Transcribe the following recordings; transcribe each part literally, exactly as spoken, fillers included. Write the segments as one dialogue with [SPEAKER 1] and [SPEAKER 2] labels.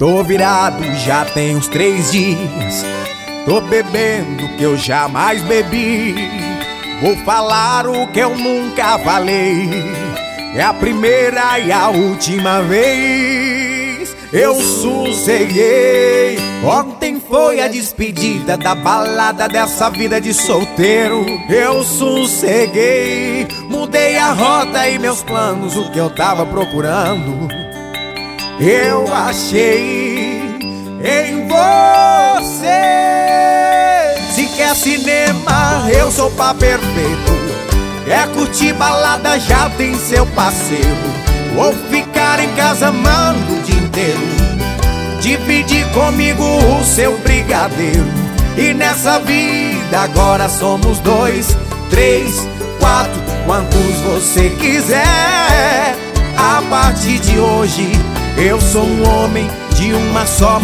[SPEAKER 1] Tô virado já tem uns três dias. Tô bebendo que eu jamais bebi. Vou falar o que eu nunca falei. É a primeira e a última vez. Eu sosseguei. Ontem foi a despedida da balada dessa vida de solteiro. Eu sosseguei. Mudei a rota e meus planos, o que eu tava procurando eu achei em você. Se quer cinema, eu sou pá perfeito. Quer curtir balada, já tem seu parceiro. Ou ficar em casa amando o dia inteiro. Dividir comigo o seu brigadeiro. E nessa vida agora somos dois, três, quatro, quantos você quiser. A partir de hoje eu sou um homem de uma só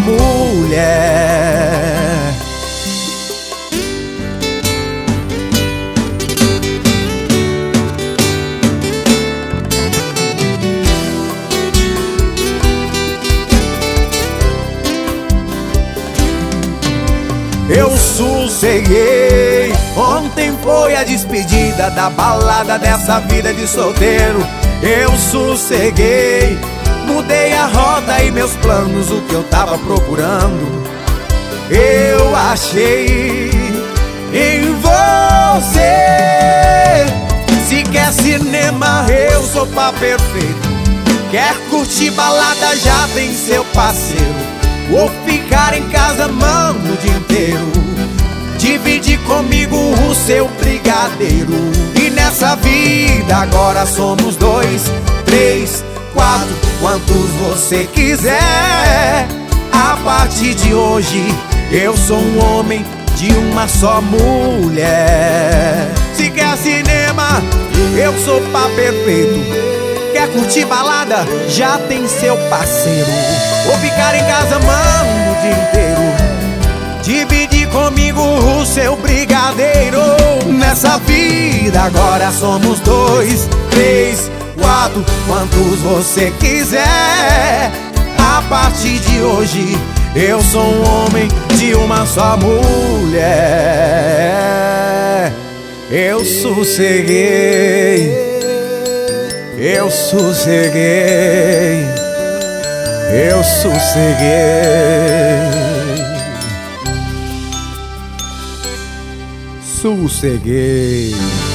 [SPEAKER 1] mulher. Eu sosseguei. Ontem foi a despedida da balada dessa vida de solteiro. Eu sosseguei. Mudei a rota e meus planos, o que eu tava procurando eu achei em você. Se quer cinema, eu sou pá perfeito. Quer curtir balada, já tem seu parceiro. Ou ficar em casa amando o dia inteiro. Dividir comigo o seu brigadeiro. E nessa vida agora somos dois, três, quatro, quantos você quiser. A partir de hoje eu sou um homem de uma só mulher. Se quer cinema, eu sou pá perfeito. Quer curtir balada, já tem seu parceiro. Ou ficar em casa amando o dia inteiro. Dividir comigo o seu brigadeiro. Nessa vida agora somos dois, três, quatro, quantos você quiser. A partir de hoje eu sou um homem de uma só mulher. Eu sosseguei. Eu sosseguei. Eu sosseguei. Sosseguei.